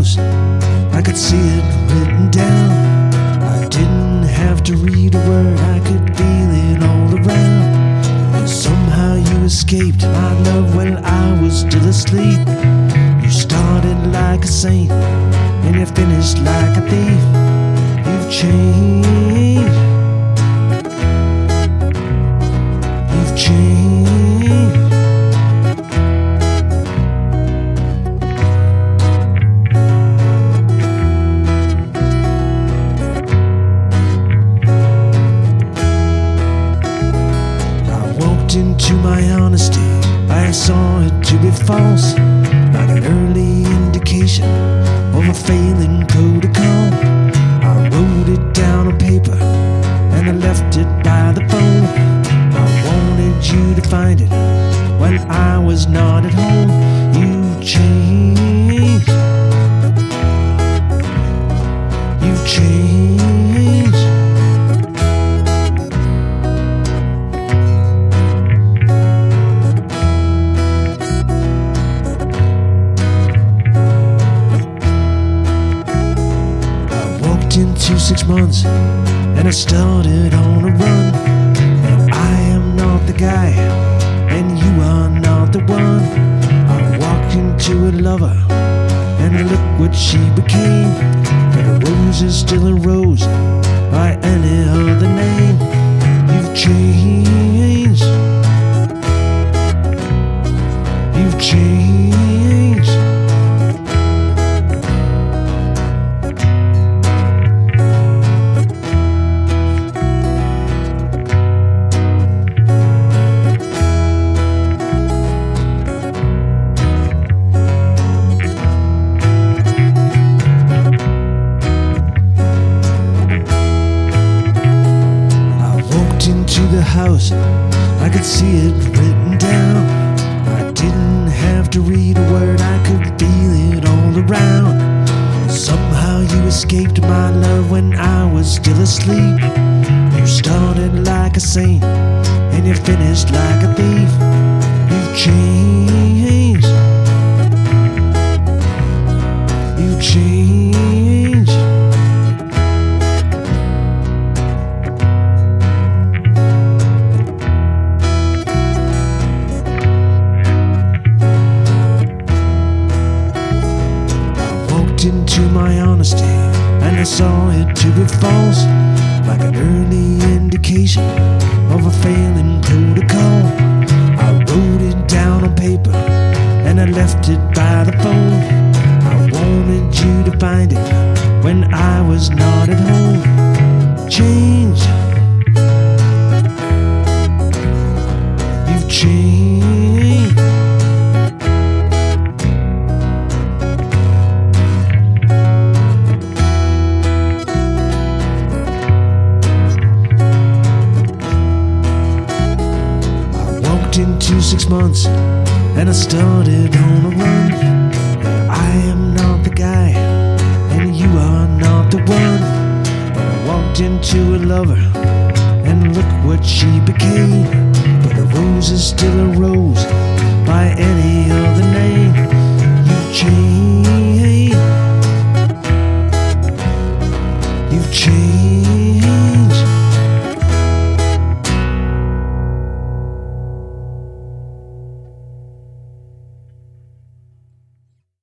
house, I could see it written down. I didn't have to read a word, I could feel it all around. And somehow you escaped my love while I was still asleep. You started like a saint and you finished like a thief. You've changed. You've changed. Into my honesty, I saw it to be false, like an early indication of a failing protocol. I wrote it down on paper and I left it by the phone. I wanted you to find it when I was not at home. You changed. You changed. Into 6 months and I started on a run. And I am not the guy and you are not the one. I walked into a lover and look what she became. But a rose is still a rose by any other name. You've changed. You've changed. Into the house, I could see it written down. I didn't have to read a word, I could feel it all around. Somehow you escaped my love when I was still asleep. You started like a saint and you finished like a thief. You've changed. You've changed. Into my honesty and I saw it to be false, like an early indication of a failing protocol. I wrote it down on paper and I left it by the phone. I wanted you to find it when I was not at home. Changed. You've changed. Into 6 months and I started on a run. I am not the guy and you are not the one. I walked into a lover and look what she became. But a rose is still a rose by any other name. You've changed. You've changed.